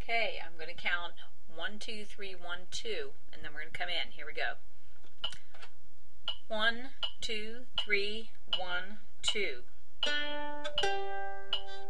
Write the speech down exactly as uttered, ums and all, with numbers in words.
Okay, I'm going to count one, two, three, one, two, and then we're going to come in. Here we go. One, two, three, one, two.